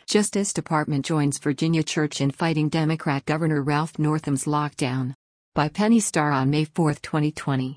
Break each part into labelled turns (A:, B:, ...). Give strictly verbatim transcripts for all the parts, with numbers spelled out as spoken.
A: Justice Department joins Virginia Church in fighting Democrat Governor Ralph Northam's lockdown. By Penny Starr on May fourth, twenty twenty.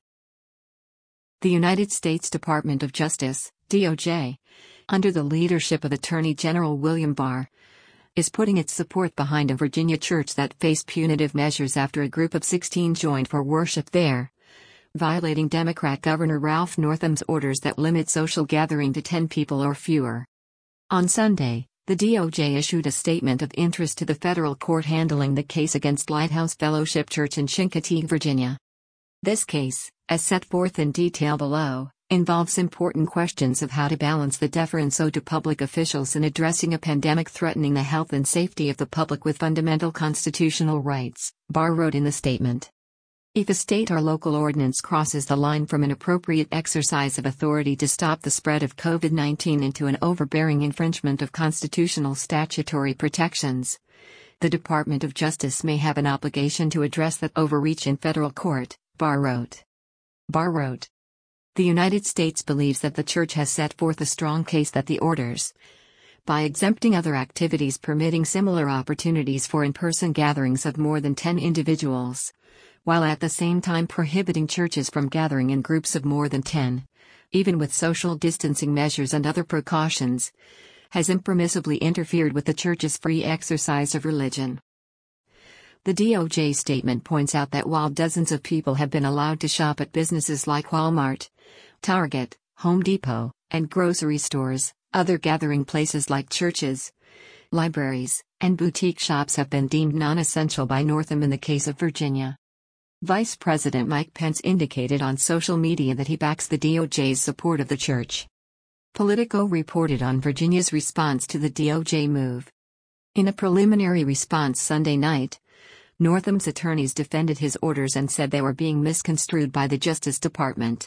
A: The United States Department of Justice, D O J, under the leadership of Attorney General William Barr, is putting its support behind a Virginia church that faced punitive measures after a group of sixteen joined for worship there, violating Democrat Governor Ralph Northam's orders that limit social gathering to ten people or fewer. On Sunday, the D O J issued a statement of interest to the federal court handling the case against Lighthouse Fellowship Church in Chincoteague, Virginia. This case, as set forth in detail below, involves important questions of how to balance the deference owed to public officials in addressing a pandemic threatening the health and safety of the public with fundamental constitutional rights, Barr wrote in the statement. If a state or local ordinance crosses the line from an appropriate exercise of authority to stop the spread of COVID nineteen into an overbearing infringement of constitutional statutory protections, the Department of Justice may have an obligation to address that overreach in federal court, Barr wrote. Barr wrote. The United States believes that the Church has set forth a strong case that the orders, by exempting other activities permitting similar opportunities for in-person gatherings of more than ten individuals, while at the same time prohibiting churches from gathering in groups of more than ten, even with social distancing measures and other precautions, has impermissibly interfered with the Church's free exercise of religion. The D O J statement points out that while dozens of people have been allowed to shop at businesses like Walmart, Target, Home Depot, and grocery stores, other gathering places like churches, libraries, and boutique shops have been deemed non-essential by Northam in the case of Virginia. Vice President Mike Pence indicated on social media that he backs the D O J's support of the church. Politico reported on Virginia's response to the D O J move. In a preliminary response Sunday night, Northam's attorneys defended his orders and said they were being misconstrued by the Justice Department.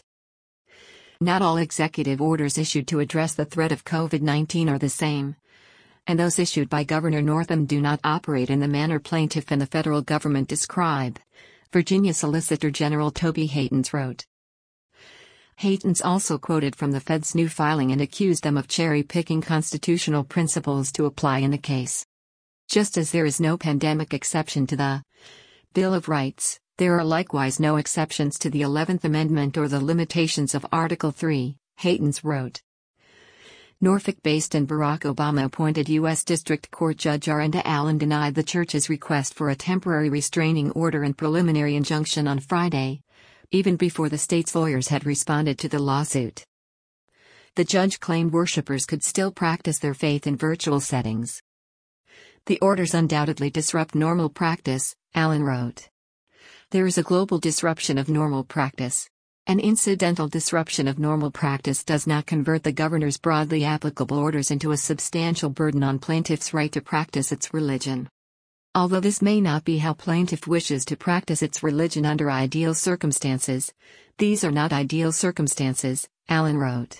A: Not all executive orders issued to address the threat of COVID nineteen are the same, and those issued by Governor Northam do not operate in the manner plaintiff and the federal government describe, Virginia Solicitor General Toby Haytens wrote. Haytens also quoted from the Fed's new filing and accused them of cherry-picking constitutional principles to apply in the case. Just as there is no pandemic exception to the Bill of Rights, there are likewise no exceptions to the eleventh Amendment or the limitations of Article three, Haytens wrote. Norfolk-based and Barack Obama-appointed U S District Court Judge Arenda Allen denied the church's request for a temporary restraining order and preliminary injunction on Friday, even before the state's lawyers had responded to the lawsuit. The judge claimed worshipers could still practice their faith in virtual settings. The orders undoubtedly disrupt normal practice, Allen wrote. There is a global disruption of normal practice. An incidental disruption of normal practice does not convert the governor's broadly applicable orders into a substantial burden on plaintiff's right to practice its religion. Although this may not be how plaintiff wishes to practice its religion under ideal circumstances, these are not ideal circumstances, Allen wrote.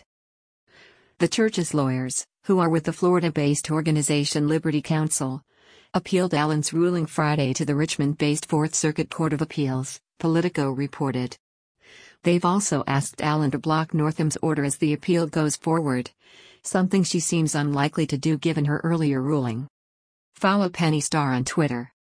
A: The church's lawyers, who are with the Florida-based organization Liberty Counsel, appealed Allen's ruling Friday to the Richmond-based Fourth Circuit Court of Appeals, Politico reported. They've also asked Allen to block Northam's order as the appeal goes forward, something she seems unlikely to do given her earlier ruling. Follow Penny Starr on Twitter.